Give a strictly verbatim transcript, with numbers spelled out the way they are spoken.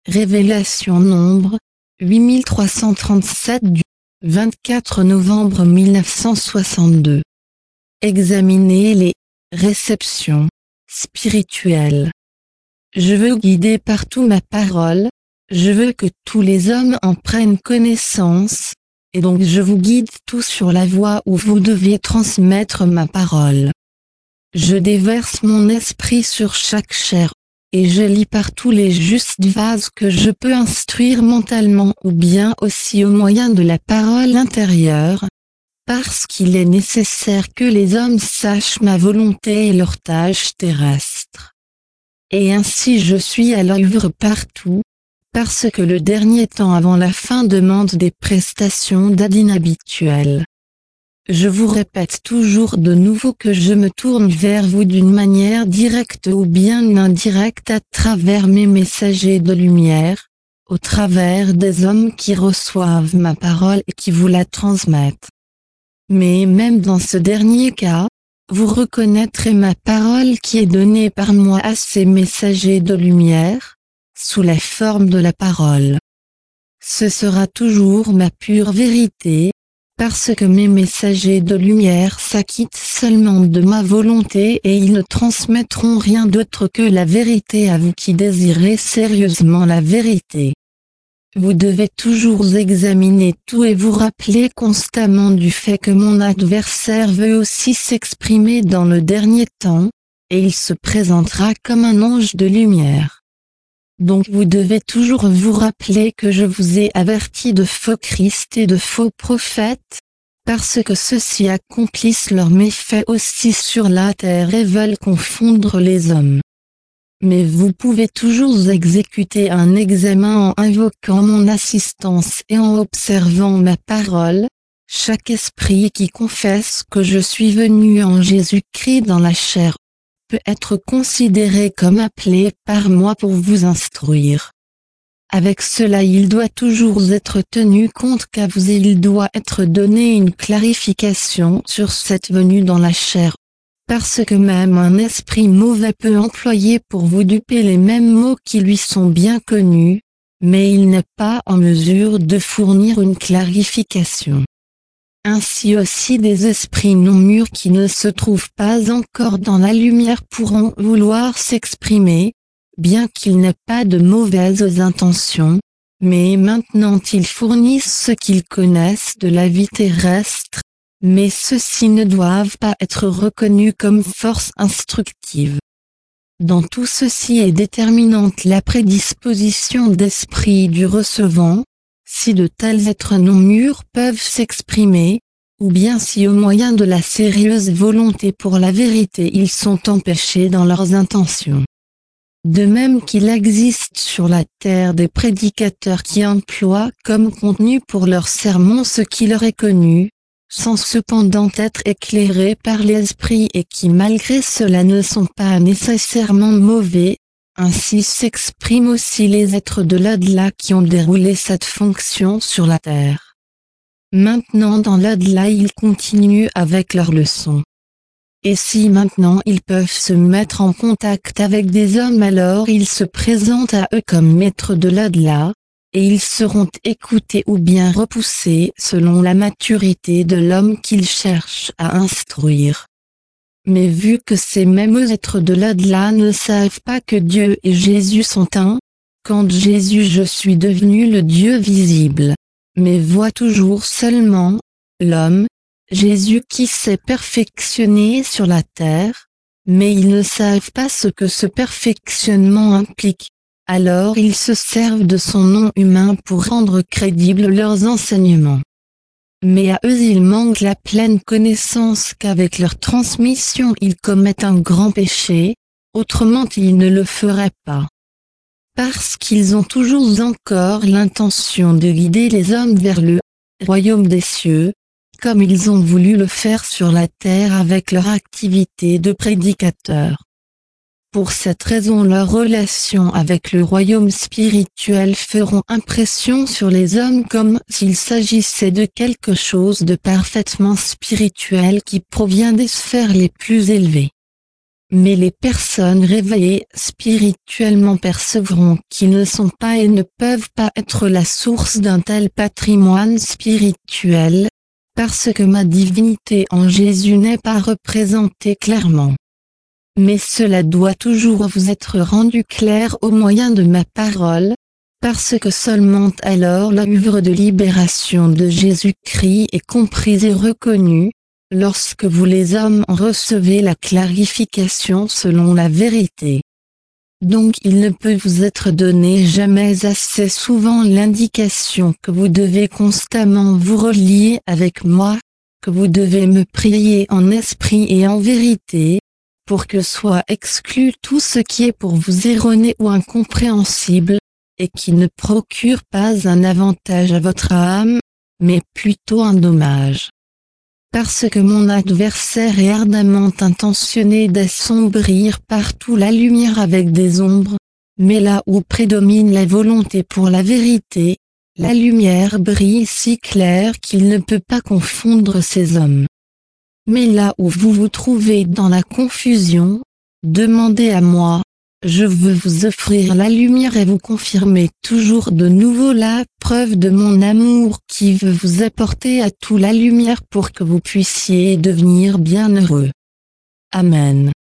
Révélation Nombre, huit mille trois cent trente-sept du vingt-quatre novembre mille neuf cent soixante-deux. Examinez les réceptions spirituelles. Je veux guider partout ma parole, je veux que tous les hommes en prennent connaissance, et donc je vous guide tous sur la voie où vous devez transmettre ma parole. Je déverse mon esprit sur chaque chair, et je lis partout les justes vases que je peux instruire mentalement ou bien aussi au moyen de la parole intérieure, parce qu'il est nécessaire que les hommes sachent ma volonté et leurs tâches terrestres. Et ainsi je suis à l'œuvre partout, parce que le dernier temps avant la fin demande des prestations d'aide inhabituelles. Je vous répète toujours de nouveau que je me tourne vers vous d'une manière directe ou bien indirecte à travers mes messagers de lumière, au travers des hommes qui reçoivent ma parole et qui vous la transmettent. Mais même dans ce dernier cas, vous reconnaîtrez ma parole qui est donnée par moi à ces messagers de lumière, sous la forme de la parole. Ce sera toujours ma pure vérité, parce que mes messagers de lumière s'acquittent seulement de ma volonté et ils ne transmettront rien d'autre que la vérité à vous qui désirez sérieusement la vérité. Vous devez toujours examiner tout et vous rappeler constamment du fait que mon adversaire veut aussi s'exprimer dans le dernier temps, et il se présentera comme un ange de lumière. Donc vous devez toujours vous rappeler que je vous ai averti de faux Christ et de faux prophètes, parce que ceux-ci accomplissent leurs méfaits aussi sur la terre et veulent confondre les hommes. Mais vous pouvez toujours exécuter un examen en invoquant mon assistance et en observant ma parole. Chaque esprit qui confesse que je suis venu en Jésus-Christ dans la chair peut être considéré comme appelé par moi pour vous instruire. Avec cela il doit toujours être tenu compte qu'à vous et il doit être donné une clarification sur cette venue dans la chair, parce que même un esprit mauvais peut employer pour vous duper les mêmes mots qui lui sont bien connus, mais il n'est pas en mesure de fournir une clarification. Ainsi aussi des esprits non mûrs qui ne se trouvent pas encore dans la lumière pourront vouloir s'exprimer, bien qu'ils n'aient pas de mauvaises intentions, mais maintenant ils fournissent ce qu'ils connaissent de la vie terrestre, mais ceux-ci ne doivent pas être reconnus comme force instructive. Dans tout ceci est déterminante la prédisposition d'esprit du recevant, si de tels êtres non mûrs peuvent s'exprimer, ou bien si au moyen de la sérieuse volonté pour la vérité ils sont empêchés dans leurs intentions. De même qu'il existe sur la terre des prédicateurs qui emploient comme contenu pour leurs sermons ce qui leur est connu, sans cependant être éclairés par l'esprit et qui malgré cela ne sont pas nécessairement mauvais, ainsi s'expriment aussi les êtres de l'au-delà qui ont déroulé cette fonction sur la terre. Maintenant dans l'au-delà ils continuent avec leurs leçons. Et si maintenant ils peuvent se mettre en contact avec des hommes alors ils se présentent à eux comme maîtres de l'au-delà, et ils seront écoutés ou bien repoussés selon la maturité de l'homme qu'ils cherchent à instruire. Mais vu que ces mêmes êtres de l'au-delà ne savent pas que Dieu et Jésus sont un, quand Jésus je suis devenu le Dieu visible, mais voit toujours seulement l'homme, Jésus qui s'est perfectionné sur la terre, mais ils ne savent pas ce que ce perfectionnement implique, alors ils se servent de son nom humain pour rendre crédibles leurs enseignements. Mais à eux il manque la pleine connaissance qu'avec leur transmission ils commettent un grand péché, autrement ils ne le feraient pas. Parce qu'ils ont toujours encore l'intention de guider les hommes vers le royaume des cieux, comme ils ont voulu le faire sur la terre avec leur activité de prédicateurs. Pour cette raison leurs relations avec le royaume spirituel feront impression sur les hommes comme s'il s'agissait de quelque chose de parfaitement spirituel qui provient des sphères les plus élevées. mais les personnes réveillées spirituellement percevront qu'ils ne sont pas et ne peuvent pas être la source d'un tel patrimoine spirituel, parce que ma divinité en Jésus n'est pas représentée clairement. Mais cela doit toujours vous être rendu clair au moyen de ma parole, parce que seulement alors l'œuvre de libération de Jésus-Christ est comprise et reconnue, lorsque vous les hommes en recevez la clarification selon la vérité. Donc il ne peut vous être donné jamais assez souvent l'indication que vous devez constamment vous relier avec moi, que vous devez me prier en esprit et en vérité, pour que soit exclu tout ce qui est pour vous erroné ou incompréhensible, et qui ne procure pas un avantage à votre âme, mais plutôt un dommage. Parce que mon adversaire est ardemment intentionné d'assombrir partout la lumière avec des ombres, mais là où prédomine la volonté pour la vérité, la lumière brille si claire qu'il ne peut pas confondre ces hommes. Mais là où vous vous trouvez dans la confusion, demandez à moi, je veux vous offrir la lumière et vous confirmer toujours de nouveau la preuve de mon amour qui veut vous apporter à tout la lumière pour que vous puissiez devenir bienheureux. Amen.